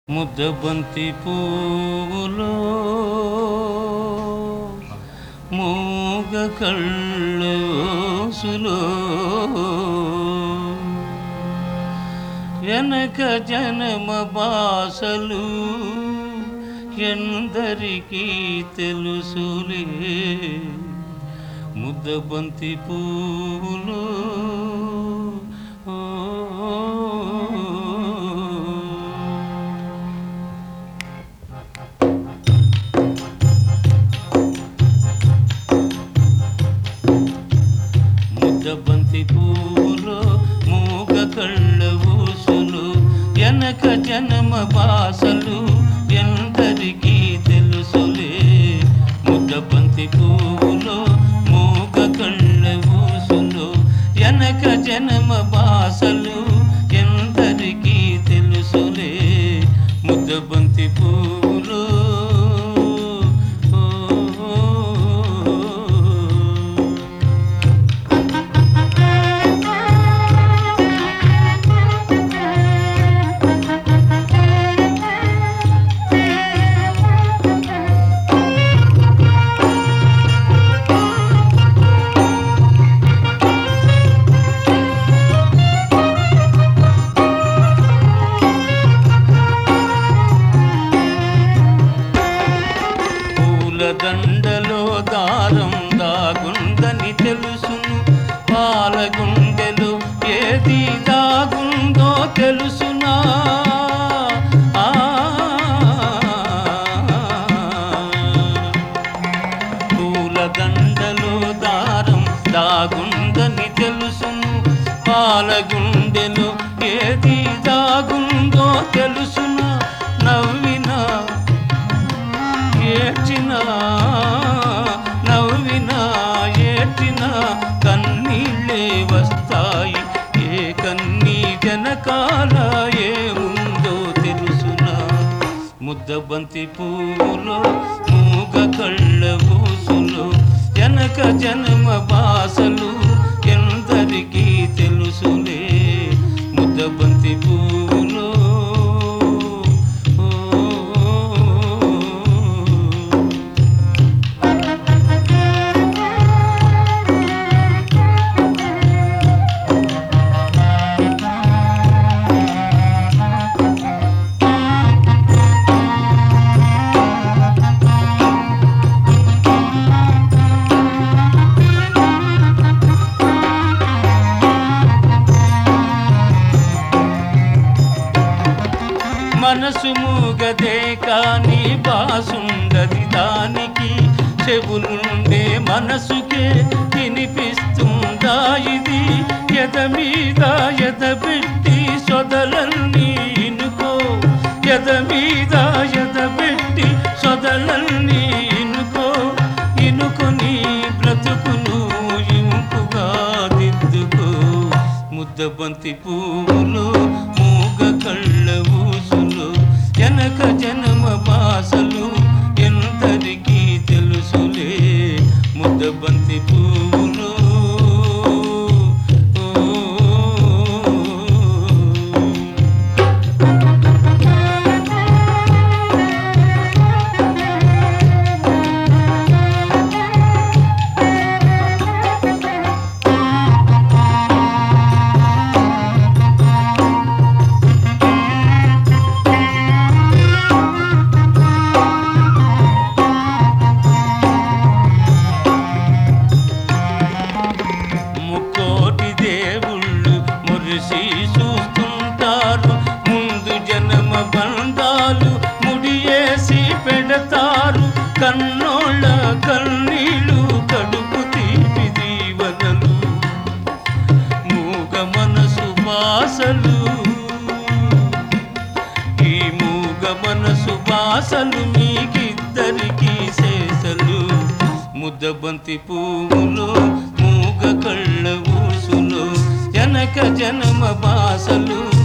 ముద్దబంతి పువ్వులో మూగ కళ్ళోసులో వెనక జనమ బాసలు ఎందరికీ తెలుసులే. ముద్దబంతి పువ్వులో ముద్దబంతి పువ్వులో మూగ కళ్ళ ఊసులు వెనక జనమ బాసలు ఎందరికీ తెలుసులే. ముద్దబంతి పువ్వులో మూగ కళ్ళ ఊసులు వెనక జనమ బాసలు ఎందరికీ తెలుసులే. ముద్దబంతి పువ్వులో దండలో దారం దాగుందని తెలుసును, పాలగుండెలో ఏది దాగుందో తెలుసునా. పూల దండలో దారం దాగుందని తెలుసును, పాలగుండెలో ఏది దాగుందో తెలుసునా. నవ్వినా ఏడ్చినా నవ్వినా ఏడ్చినా కన్నీళ్ళే వస్తాయి. ఏ కన్నీ జనకాల ఏముందో తెలుసునా. ముద్దబంతి పువ్వులో మూగ కళ్ళ ఊసులు వెనక జనమ బాసలు ఎందరికీ తెలుసులే. ముద్దబంతి పువ్వులో మనసు మూగదే కాని బాసుండది దానికి, చెవులుండే మనసుకే వినిపిస్తుందా ఇది. ఎద మీద ఎద పెట్టి సొదలన్నీ ఇనుకో, ఎద మీద ఎద పెట్టి సొదలన్నీ ఇనుకో. ఇనుకొని బ్రతుకును ఇంపుగా దిద్దుకో. ముద్దబంతి పువ్వులు మూగ కళ్ళ ఊసులు వెనక జనమ బాసలు ఎందరికీ తెలుసులే. ముద్దబంతి పువ్వులు చూస్తుంటారు, ముందు జనమ బంధాలు ముడియేసి పెడతారు. కన్నోళ్ళ కన్నీళ్ళు కడుపు తీపి దీవనలు మూగ మనసు బాసలు. ఈ మూగ మనసు బాసలు మీకిద్దరికీ శేషలు. ముద్దబంతి పువ్వులో మూగ కళ్ళ ఊసులు వెనక జనమ బాసలు